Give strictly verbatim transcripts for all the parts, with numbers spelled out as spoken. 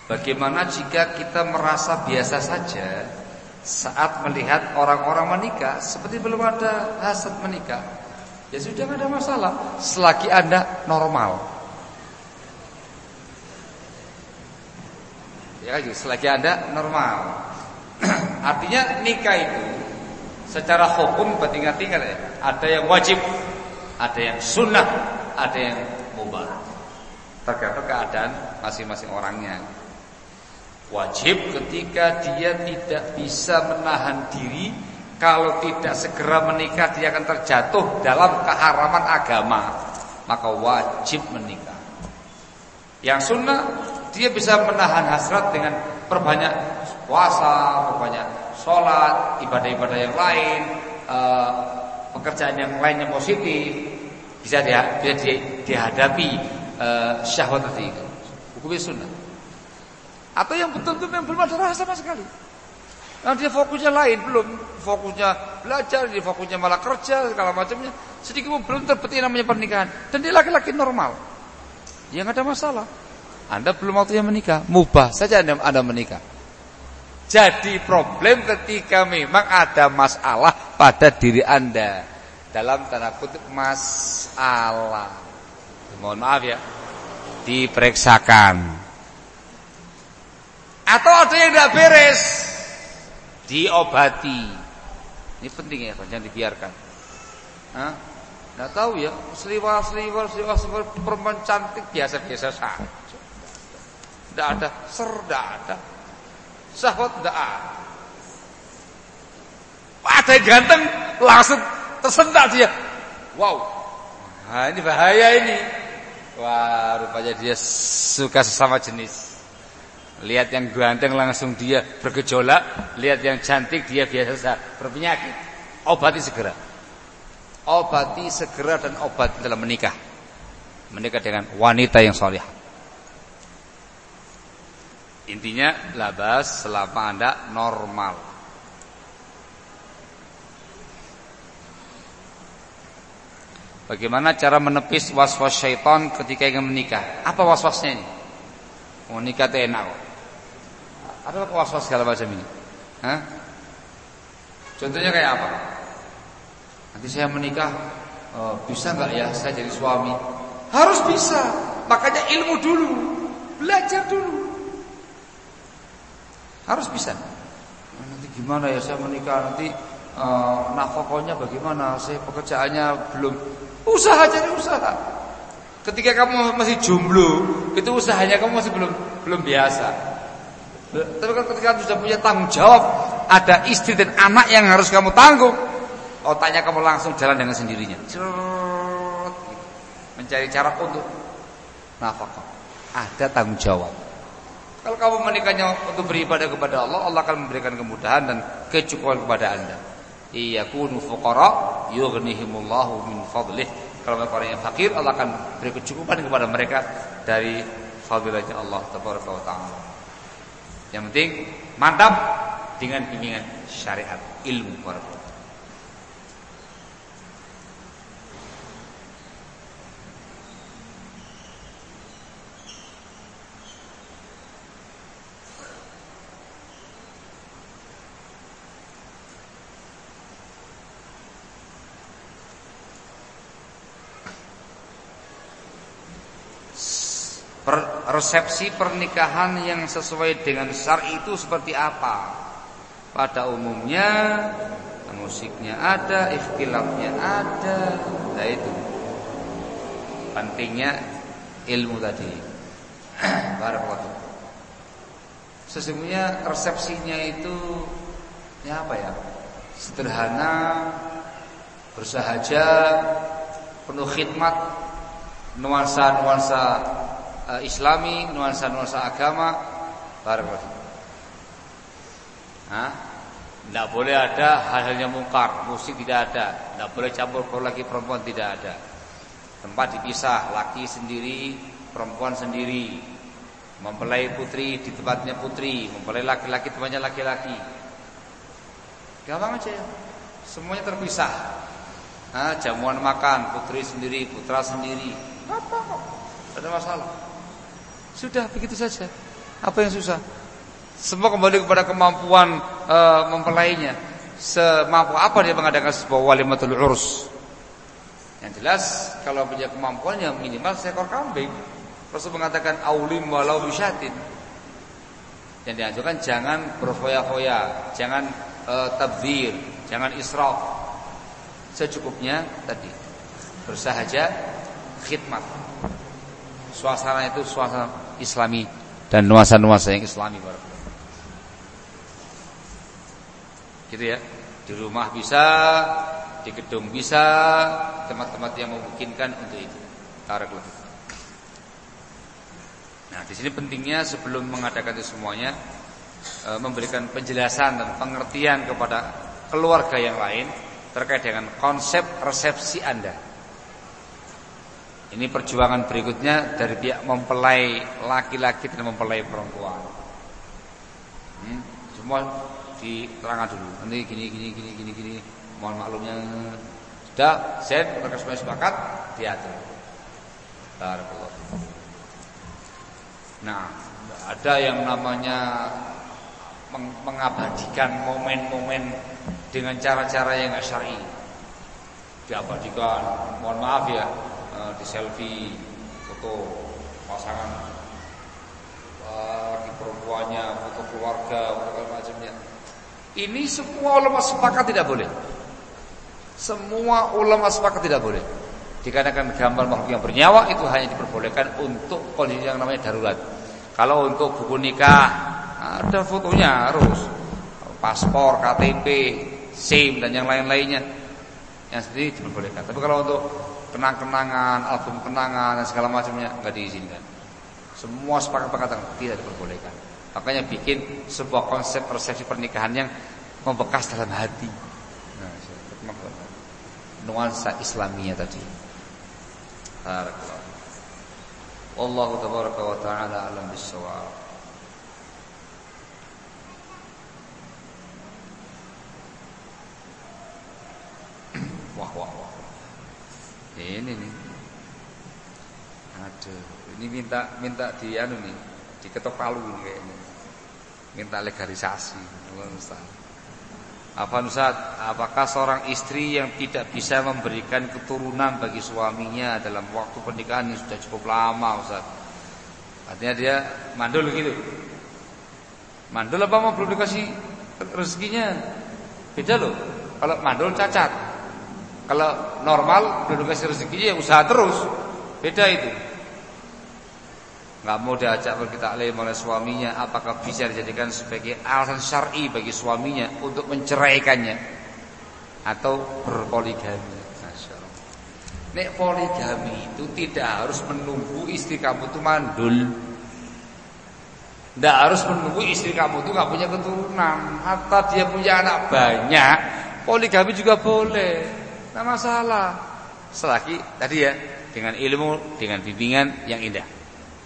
Bagaimana jika kita merasa biasa saja saat melihat orang-orang menikah, seperti belum ada hasad menikah? Ya sudah, tidak ada masalah selagi Anda normal. Ya, selagi Anda normal. Artinya nikah itu secara hukum bertingkat-tingkat ya. Ada yang wajib, ada yang sunnah, ada yang mubah. Tergantung keadaan masing-masing orangnya. Wajib ketika dia tidak bisa menahan diri, kalau tidak segera menikah dia akan terjatuh dalam keharaman agama, maka wajib menikah. Yang sunnah, dia bisa menahan hasrat dengan perbanyak puasa, perbanyak sholat, ibadah-ibadah yang lain, eh, pekerjaan yang lain yang positif, bisa dia, bisa dia, dihadapi eh, syahwat tadi itu. Hukumnya sunnah. Atau yang betul-betul yang belum ada rasa sama sekali. Nah, dia fokusnya lain, belum fokusnya belajar, dia fokusnya malah kerja, segala macamnya. Sedikit pun belum terbetik namanya pernikahan. Dan dia laki-laki normal, ya nggak ada masalah. Anda belum waktunya menikah, mubah saja Anda, anda menikah. Jadi problem ketika memang ada masalah pada diri Anda, dalam tanda kutip masalah. Mohon maaf ya, diperiksakan. Atau ada yang tidak beres, diobati. Ini penting ya, jangan dibiarkan. Hah? Nggak tahu ya, seliwar-seliwar, seliwar-seliwar perempuan cantik biasa-biasa saja. Tidak ada ser, tidak ada syahwat, tidak ada. Ada yang ganteng, langsung tersentak dia. Wow, nah, ini bahaya ini. Wah, rupanya dia suka sesama jenis. Lihat yang ganteng langsung dia bergejolak, lihat yang cantik dia biasa berpenyakit. Obati segera. Obati segera dan obati dalam menikah. Menikah dengan wanita yang salihah. Intinya labas selama Anda normal. Bagaimana cara menepis was-was syaitan ketika ingin menikah? Apa was-wasnya ini? Mau nikah itu enak kok. Ada was-was segala macam ini. Hah? Contohnya kayak apa? Nanti saya menikah, oh, bisa nggak ya saya jadi suami? Harus bisa. Makanya ilmu dulu, belajar dulu. Harus bisa. Nanti gimana ya saya menikah, nanti uh, nafkahnya bagaimana? Saya pekerjaannya belum. Usaha, jadi usaha. Ketika kamu masih jomblo, itu usahanya kamu masih belum belum biasa. Tapi ketika kamu sudah punya tanggung jawab, ada istri dan anak yang harus kamu tanggung, otaknya kamu langsung jalan dengan sendirinya. Mencari cara untuk nafkah. Ada tanggung jawab. Kalau kamu menikahnya untuk beribadah kepada Allah, Allah akan memberikan kemudahan dan kecukupan kepada Anda. Iyakunu fuqara yughnihimullahu min fadlih. Kalau mereka orang yang fakir, Allah akan beri kecukupan kepada mereka dari fadilahnya Allah tabaraka wa taala. Yang penting mantap dengan bimbingan syariat, ilmu barakah. Per, resepsi pernikahan yang sesuai dengan syar'i itu seperti apa? Pada umumnya musiknya ada, ikhtilafnya ada. Nah itu pentingnya ilmu tadi. Barakallahu. Sesungguhnya resepsinya itu ya apa ya? Sederhana, bersahaja, penuh khidmat, nuansa-nuansa Uh, Islami, nuansa-nuansa agama, barakallahu. Hah? Tidak boleh ada hal-hal yang mungkar, musik tidak ada, tidak boleh campur baur laki perempuan tidak ada. Tempat dipisah, laki sendiri, perempuan sendiri. Mempelai putri di tempatnya putri, mempelai laki-laki tempatnya laki-laki. Gampang aja ya. Semuanya terpisah. Nah, jamuan makan, putri sendiri, putra sendiri. Apa kok? Tidak ada masalah. Sudah begitu saja. Apa yang susah? Semua kembali kepada kemampuan e, mempelainya. Semampu apa dia mengadakan sebuah walimatul urus. Yang jelas kalau punya kemampuannya minimal seekor kambing. Rasul mengatakan aulim walau bisyatin. Yang dianjurkan jangan berfoya-foya, jangan e, tabdzir, jangan israf. Secukupnya tadi. Bersahaja khidmat. Suasana itu suasana Islami dan nuansa-nuansa yang Islami baru. Gitu ya. Di rumah bisa, di gedung bisa, tempat-tempat yang memungkinkan untuk itu. Barakallahu. Nah, di sini pentingnya sebelum mengadakan itu semuanya e, memberikan penjelasan dan pengertian kepada keluarga yang lain terkait dengan konsep resepsi Anda. Ini perjuangan berikutnya dari pihak mempelai laki-laki dan mempelai perempuan. Hmm, semua diterangkan dulu. Nanti gini gini gini gini gini. Mohon maklumnya. Sudah, set mereka semua sepakat, diatur. Barakallahu. Nah, ada yang namanya mengabadikan momen-momen dengan cara-cara yang enggak syar'i. Diabadikan, mohon maaf ya, di selfie, foto pasangan laki perempuannya, foto keluarga, foto macamnya. Ini semua ulama sepakat tidak boleh. Semua ulama sepakat tidak boleh. Dikarenakan gambar makhluk yang bernyawa itu hanya diperbolehkan untuk kondisi yang namanya darurat. Kalau untuk buku nikah ada fotonya harus paspor, K T P, SIM dan yang lain-lainnya yang sendiri diperbolehkan. Tapi kalau untuk kenang-kenangan, album kenangan dan segala macamnya enggak diizinkan. Semua sepakat mengatakan tidak diperbolehkan. Makanya bikin sebuah konsep resepsi pernikahan yang membekas dalam hati. Nah, nuansa Islamiyah tadi. Barakallahu. Wallahu tabaraka wa ta'ala alam bis-shawab. Wah wah wah. Ini nih. Aduh, ini minta minta di anu nih, diketok palu nih kayaknya. Minta legalisasi. Apa Ustaz? Apakah seorang istri yang tidak bisa memberikan keturunan bagi suaminya dalam waktu pernikahan yang sudah cukup lama, Ustaz? Artinya dia mandul gitu. Mandul apa mau belum dikasih rezekinya? Beda loh. Kalau mandul cacat. Kalau normal belum dikasih rezekinya ya usaha terus. Beda itu. Enggak mau diajak bertaklim oleh suaminya, apakah bisa dijadikan sebagai alasan syar'i bagi suaminya untuk menceraikannya atau berpoligami? Masyaallah. Nek poligami itu tidak harus menunggu istri kamu itu mandul. Tidak harus menunggu istri kamu itu enggak punya keturunan, atau dia punya anak banyak, poligami juga boleh. Tidak masalah. Selagi tadi ya dengan ilmu, dengan bimbingan yang indah.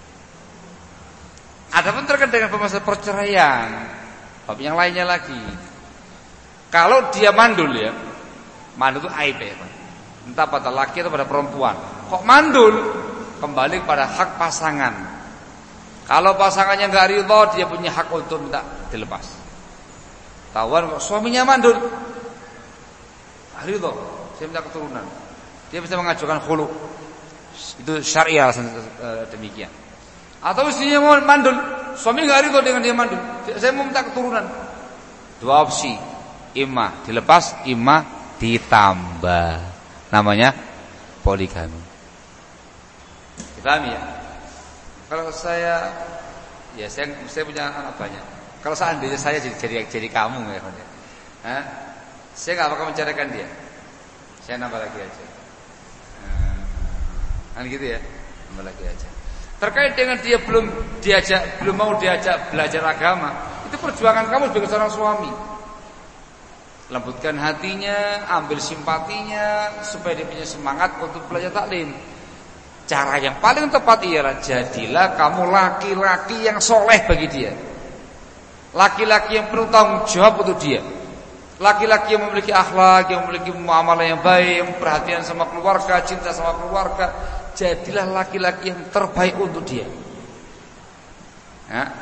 Adapun terkait dengan permasalahan perceraian, bab yang lainnya lagi. Kalau dia mandul ya, mandul itu aib ya, entah pada laki atau pada perempuan. Kok mandul? Kembali pada hak pasangan. Kalau pasangannya enggak ridho, dia punya hak untuk minta dilepas. Tahuan kok suaminya mandul, ridho, saya minta keturunan. Dia bisa mengajukan khulu. Itu syariah demikian. Atau istrinya mau mandul, suami enggak ridho dengan dia mandul. Saya mau minta keturunan. Dua opsi. Imma dilepas, imma ditambah. Namanya poligami. Dipahami ya? Kalau saya ya saya saya punya anak banyak. Kalau seandainya saya jadi jadi, jadi kamu ya, Hah? Saya enggak bakal menceraikan dia. Saya nambah lagi aja. Nah, kan gitu ya? Nambah lagi aja. Terkait dengan dia belum diajak, belum mau diajak belajar agama, itu perjuangan kamu sebagai seorang suami. Lembutkan hatinya, ambil simpatinya supaya dia punya semangat untuk belajar taklim. Cara yang paling tepat ialah jadilah kamu laki-laki yang soleh bagi dia, laki-laki yang penuh tanggung jawab untuk dia, laki-laki yang memiliki akhlak, yang memiliki muamalah yang baik, yang perhatian sama keluarga, cinta sama keluarga. Jadilah laki-laki yang terbaik untuk dia. Ya.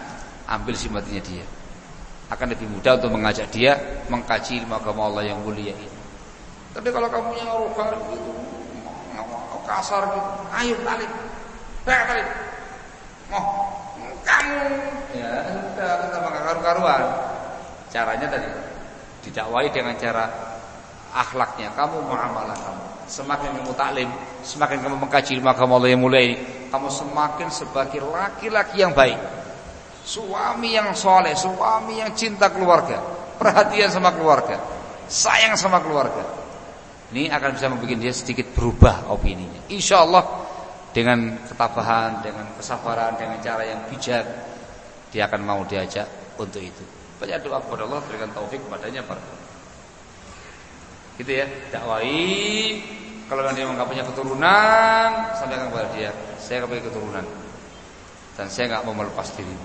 ambil simpatinya dia. Akan lebih mudah untuk mengajak dia mengkaji ilmu agama Allah yang mulia ini. Tapi kalau kamu yang arogan gitu, kasar gitu, ayo balik, balik, oh kamu, ya sudah kita makan karu-karuan. Caranya tadi didakwai dengan cara akhlaknya, kamu muamalah kamu. Semakin kamu taklim, semakin kamu mengkaji ilmu agama Allah yang mulia ini, kamu semakin sebagai laki-laki yang baik, suami yang soleh, suami yang cinta keluarga, perhatian sama keluarga, sayang sama keluarga. Ini akan bisa membuat dia sedikit berubah opininya. Insya Allah dengan ketabahan, dengan kesabaran, dengan cara yang bijak, dia akan mau diajak untuk itu. Banyak doa kepada Allah, berikan taufik kepadanya para. Gitu ya, dakwai. Kalau dia nggak punya keturunan, sampaikan kepada dia, saya nggak punya keturunan dan saya nggak mau melepas diri.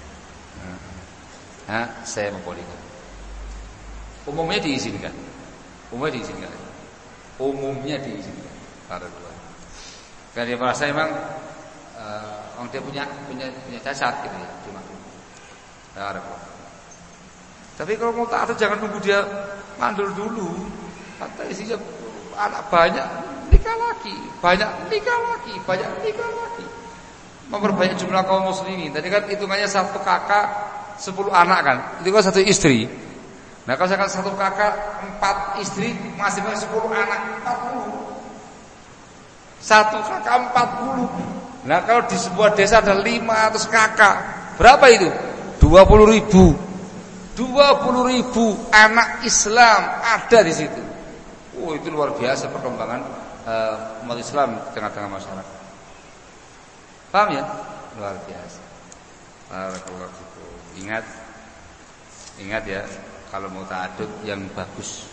Nah, saya mau poligami. Umumnya diizinkan, umumnya diizinkan, umumnya diizinkan. Para dua. Karena dia merasa memang uh, orang dia punya punya punya cacat gitu ya, cuma. Para dua. Tapi kalau mau taat jangan tunggu dia mandul dulu. Kata isinya anak banyak, nikah lagi, banyak nikah lagi, banyak nikah lagi. Memperbanyak jumlah kaum muslimin. Tadi kan hitungannya satu kakak, sepuluh anak kan. Itu kan satu istri. Nah kalau misalkan satu kakak, empat istri, masing-masing sepuluh anak, empat puluh. Satu kakak empat puluh. Nah kalau di sebuah desa ada lima ratus kakak, berapa itu? Dua puluh ribu. Dua puluh ribu anak Islam ada di situ. Oh itu luar biasa perkembangan uh, umat Islam di tengah-tengah masyarakat. Paham ya? Luar biasa. Barakallahu fikum. Ingat, ingat ya, kalau mau ta'adud yang bagus.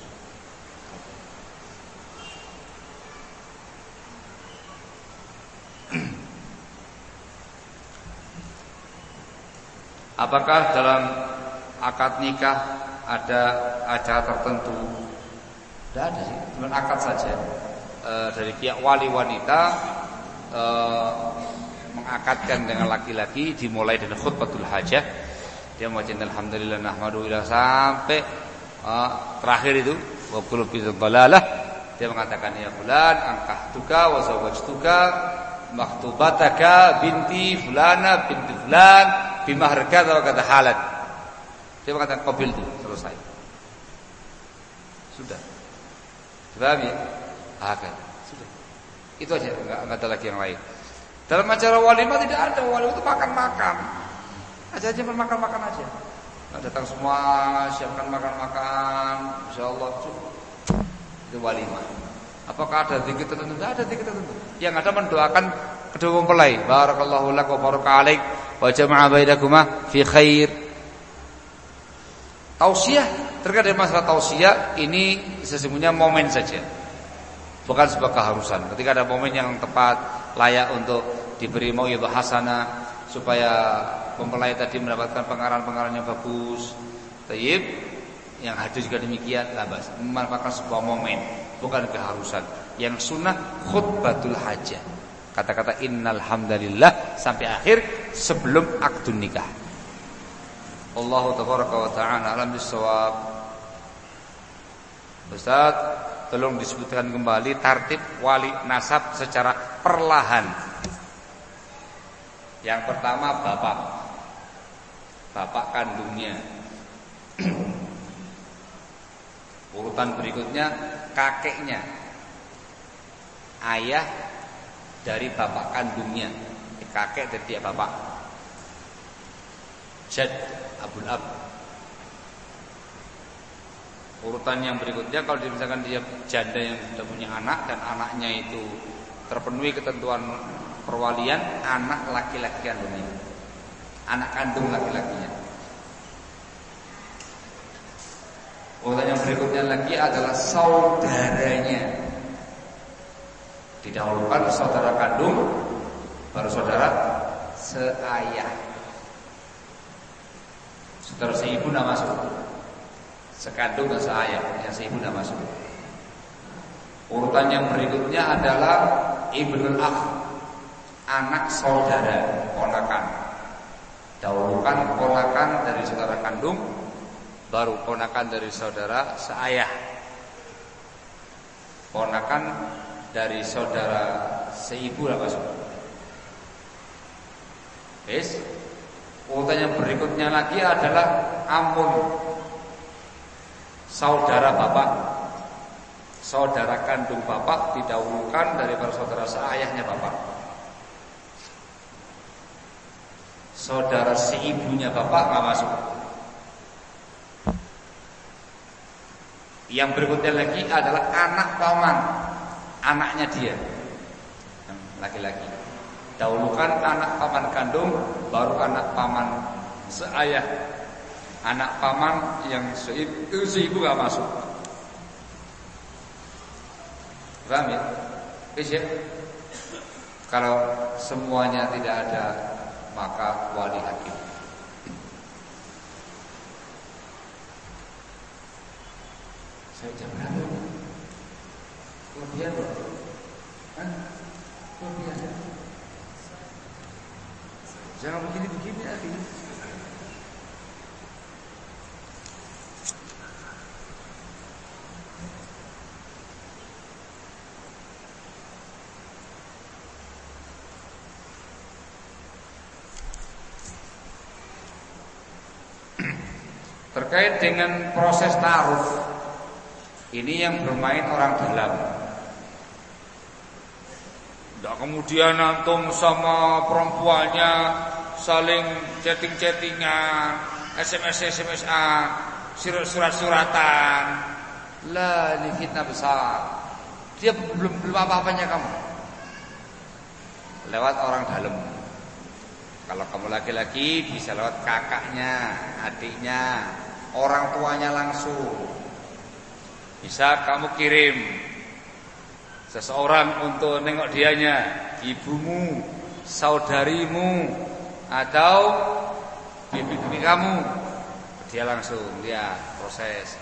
Apakah dalam akad nikah ada acara tertentu? Tidak ada sih, cuma akad saja. E, dari pihak wali wanita e, mengakadkan dengan laki-laki, dimulai dari khutbatul hajah. Dia membaca alhamdulillah nahmadu ila sampai e, terakhir itu wa qul bi dhalalah. Dia mengatakan ya fulan ankahtuka wa zawwajtuka maktubataka binti fulana binti fulan bimahr kadza wa kadza halat. Dia mengatakan qabil itu selesai. Sudah. Paham ya? Akan. Sudah. Itu aja, enggak, enggak ada lagi yang lain. Dalam acara walimah tidak ada, walimah itu makan-makan. Aja aja makan-makan aja. Nah, datang semua, siapkan makan-makan, insyaallah cukup. Itu walimah. Apakah ada zikir tertentu? Tidak ada zikir tertentu. Yang ada mendoakan kedua mempelai. Barakallahu lak wa baraka alaik wa jama'a bainakuma fi khair. Tausiah, terkait dengan masalah tausiah ini sesungguhnya momen saja, bukan sebuah keharusan. Ketika ada momen yang tepat, layak untuk diberi mau'izah hasanah supaya mempelai tadi mendapatkan pengarahan-pengarahan yang bagus, tayyib, yang hadir juga demikian, labas. Memanfaatkan sebuah momen, bukan keharusan. Yang sunnah khutbatul hajah, kata-kata innal hamdalillah sampai akhir sebelum akdun nikah. Allahu tabaraka wa ta'ala alam bisawab. Ustaz, tolong disebutkan kembali tartib wali nasab secara perlahan. Yang pertama bapak, bapak kandungnya. Urutan berikutnya kakeknya, ayah dari bapak kandungnya, kakek dari dia bapak. Jad Abul Ab. Urutan yang berikutnya kalau misalkan dia janda yang sudah punya anak dan anaknya itu terpenuhi ketentuan perwalian, anak laki-laki kandungnya, anak kandung laki-lakinya. Urutan yang berikutnya lagi adalah saudaranya. Didahulukan saudara kandung, baru saudara seayah. Saudara seibu tidak masuk, sekandung dan seayah, yang seibu tidak masuk. Urutan yang berikutnya adalah ibnul akh, anak saudara, ponakan. Dahulukan ponakan dari saudara kandung, baru ponakan dari saudara seayah. Ponakan dari saudara seibu lah maksud. Yes. Urutan yang berikutnya lagi adalah amun, saudara bapak. Saudara kandung bapak didahulukan daripada saudara seayahnya bapak. Saudara seibunya bapak nggak masuk. Yang berikutnya lagi adalah anak paman, anaknya dia, laki-laki. Dahulukan anak paman kandung, baru anak paman seayah. Anak paman yang seibu, seibu nggak masuk. Paham ya? Bisa? Kalau semuanya tidak ada, maka wali hakim. Saya jam berapa? Kelebihan loh. Kan? Kelebihan. Jangan begini-begini lagi. Terkait dengan proses ta'aruf, ini yang bermain orang dalam. Tidak kemudian antum sama perempuannya saling chatting-chattingan, S M S-S M S-an, surat-suratan. Lah, ini fitnah besar. Dia belum belum apa-apanya kamu. Lewat orang dalam. Kalau kamu laki-laki bisa lewat kakaknya, adiknya, orang tuanya langsung. Bisa kamu kirim seseorang untuk nengok dianya, ibumu, saudarimu, atau bibi-bibi kamu. Dia langsung lihat proses.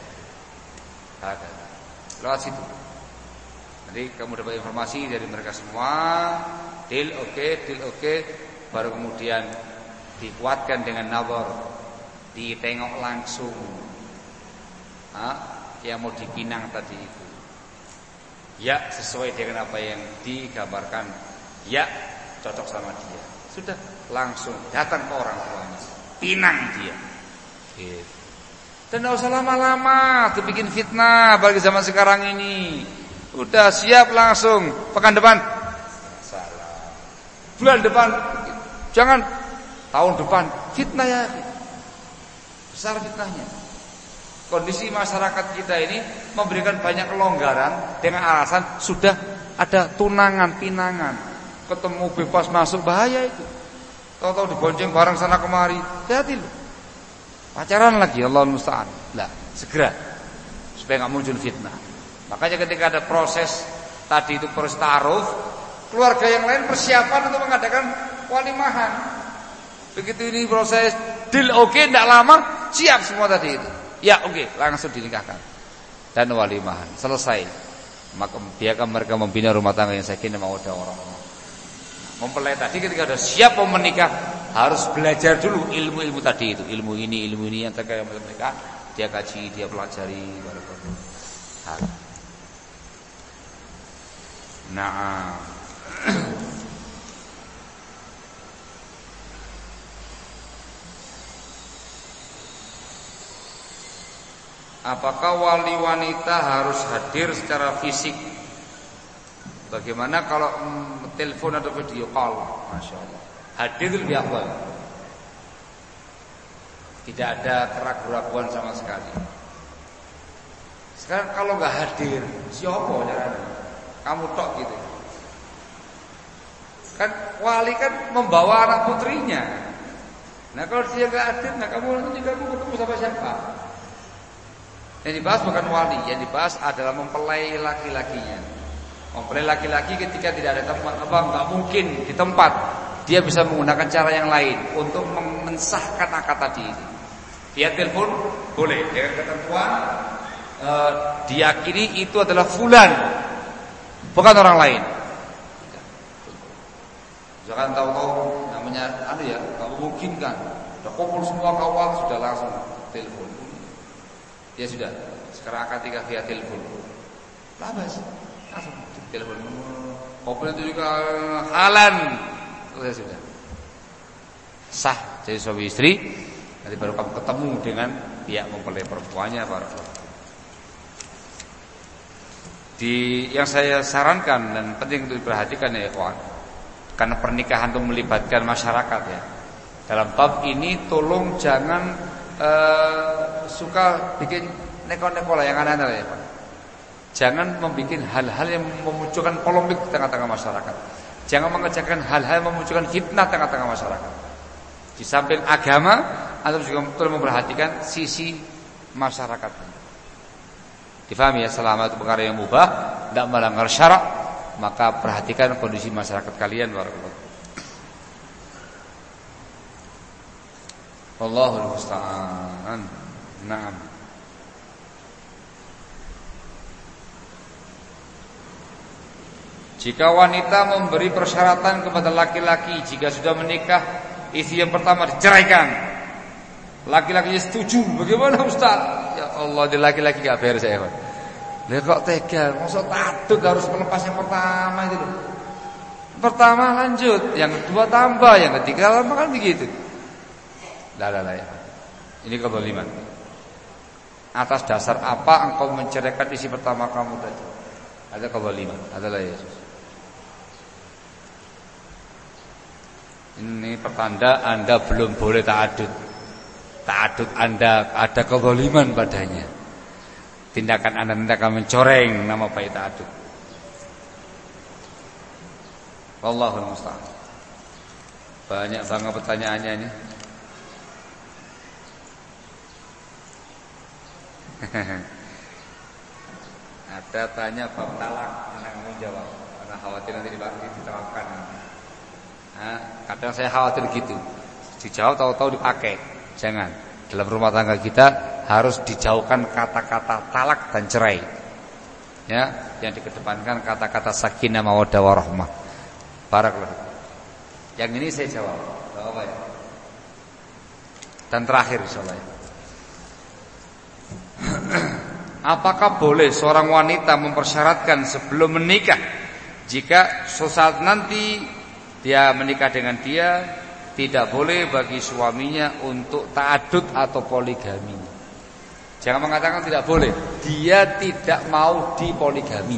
Lewat situ. Nanti kamu dapat informasi dari mereka semua. Deal oke, okay, deal oke. Okay. Baru kemudian dikuatkan dengan nazar, ditengok langsung. Hah? Yang mau dipinang tadi itu, ya sesuai dengan apa yang digambarkan, ya cocok sama dia. Sudah langsung datang ke orang tuanya, pinang dia. Gitu. Dan tidak usah lama-lama tuh bikin fitnah bagi zaman sekarang ini. Udah siap langsung pekan depan, salah. Bulan depan. Jangan tahun depan fitnah ya, besar fitnahnya. Kondisi masyarakat kita ini memberikan banyak kelonggaran dengan alasan sudah ada tunangan, pinangan, ketemu bebas masuk, bahaya itu. Tahu-tahu dibonceng bareng sana kemari, hati-hati loh. Pacaran lagi, Allah musta'an. Lah, segera supaya nggak muncul fitnah. Makanya ketika ada proses tadi itu proses ta'aruf, keluarga yang lain persiapan untuk mengadakan walimahan. Begitu ini proses deal oke, okay, tidak lama siap semua tadi itu. Ya oke, okay, langsung dinikahkan dan walimahan selesai. Maka biarkan mereka membina rumah tangga yang sakinah mawaddah warahmah. Mempelai tadi ketika sudah siap mau menikah harus belajar dulu ilmu-ilmu tadi itu, ilmu ini, ilmu ini yang terkait dengan mereka. Dia kaji, dia pelajari. Nah. Apakah wali wanita harus hadir secara fisik? Bagaimana kalau mm, telepon atau video call? Masya Allah. Hadir lebih afdal. Tidak ada keraguan-keraguan sama sekali. Sekarang kalau nggak hadir, siapa caranya? Kamu tok gitu. Kan wali kan membawa anak putrinya. Nah kalau dia nggak hadir, nah kamu nanti juga ketemu sama siapa? Yang dibahas bukan wali, yang dibahas adalah mempelai laki-lakinya. Mempelai laki-laki ketika tidak ada tempat, apa nggak mungkin di tempat, dia bisa menggunakan cara yang lain untuk mensahkan akad tadi. Via telepon boleh dengan ketentuan e, diyakini itu adalah fulan, bukan orang lain. Jangan tahu-tahu namanya anu ya, nggak memungkinkan. Sudah kumpul semua kawan, sudah langsung telepon. Ya sudah, sekarang akad nikah via telepon. Labas, langsung telepon. Kumpul itu juga halan. Sudah sudah. Sah jadi suami istri. Nanti baru kamu ketemu dengan pihak mempelai perempuannya, barakallahu. Di yang saya sarankan dan penting untuk diperhatikan ya ikhwan, karena pernikahan itu melibatkan masyarakat ya. Dalam bab ini tolong jangan uh, suka bikin neko-neko lah yang aneh-aneh ya Pak. Jangan membuat hal-hal yang memunculkan polemik di tengah-tengah masyarakat. Jangan mengerjakan hal-hal yang memunculkan fitnah di tengah-tengah masyarakat. Di samping agama, Anda juga perlu memperhatikan sisi masyarakat. Difahami ya, selama itu perkara yang mubah, tidak melanggar syarak, maka perhatikan kondisi masyarakat kalian. Barakallahu. Wallahul musta'an. Naam. Jika wanita memberi persyaratan kepada laki-laki jika sudah menikah, istri yang pertama diceraikan, laki-lakinya setuju, bagaimana Ustaz? Ya Allah, di laki-laki gak beres ya Pak. Lah kok tega, maksud takut harus melepas yang pertama itu loh. Pertama lanjut, yang kedua tambah, yang ketiga lama kan begitu. Lah lah lah ya. Ini kezaliman. Atas dasar apa engkau menceraikan isi pertama kamu tadi? Ada kezaliman, adalah Yesus. Ini pertanda Anda belum boleh ta'adud. Ta'adud Anda ada kezaliman padanya. Tindakan Anda tindakan mencoreng nama baik ta'adud. Wallahul musta'an. Banyak banget pertanyaannya ini. Ada tanya bab talak, anak mau jawab karena khawatir nanti diterapkan. Nah, kadang saya khawatir gitu. Dijawab tahu-tahu dipakai. Jangan. Dalam rumah tangga kita harus dijauhkan kata-kata talak dan cerai. Ya, yang dikedepankan kata-kata sakinah mawaddah warahmah. Barakallahu. Yang ini saya jawab. Enggak apa ya? Dan terakhir insyaallah. Apakah boleh seorang wanita mempersyaratkan sebelum menikah jika suatu saat nanti dia menikah dengan dia, tidak boleh bagi suaminya untuk ta'adud atau poligami? Jangan mengatakan tidak boleh. Dia tidak mau dipoligami.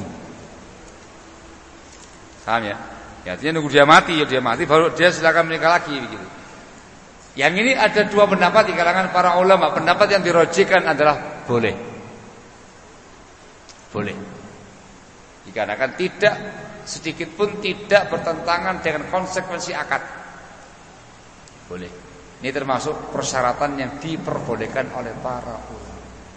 Paham ya? Ya, artinya nunggu dia mati, ya dia mati baru dia silakan menikah lagi begitu. Yang ini ada dua pendapat di kalangan para ulama. Pendapat yang dirojikan adalah boleh. Boleh. Dikarenakan tidak sedikit pun tidak bertentangan dengan konsekuensi akad. Boleh. Ini termasuk persyaratan yang diperbolehkan oleh para ulama.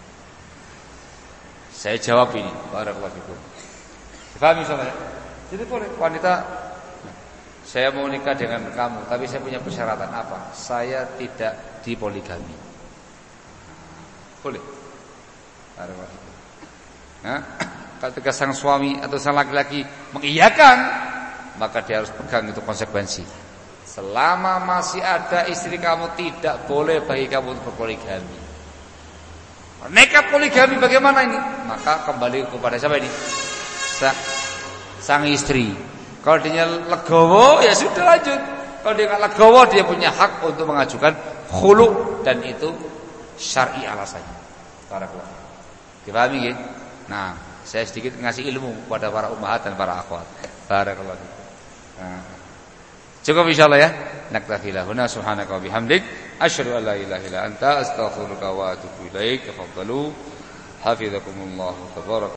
Saya jawab ini, barakallahu fikum. Difahami soalnya? Jadi boleh wanita, saya mau nikah dengan kamu, tapi saya punya persyaratan apa? Saya tidak dipoligami. Boleh. Barakallahu fikum. Nah, ketika sang suami atau sang laki-laki mengiyakan, maka dia harus pegang itu konsekuensi. Selama masih ada istri kamu, tidak boleh bagi kamu untuk berpoligami. Nekat poligami bagaimana ini? Maka kembali kepada siapa ini? Sang, sang istri. Kalau dia legowo, ya sudah lanjut. Kalau dia nggak legowo, dia punya hak untuk mengajukan khulu, dan itu syar'i alasannya. Barakallahu. Dipahami ya? Nah, saya sedikit ngasih ilmu kepada para ummahat dan para akhwat. Barakallahu. Nah, cukup insyaallah ya. Naktafi lahuna subhanaka wa bihamdik asyhadu an la ilaha illa anta astaghfiruka wa atubu ilaik. Tafadhalu hafizakumullah tabarak.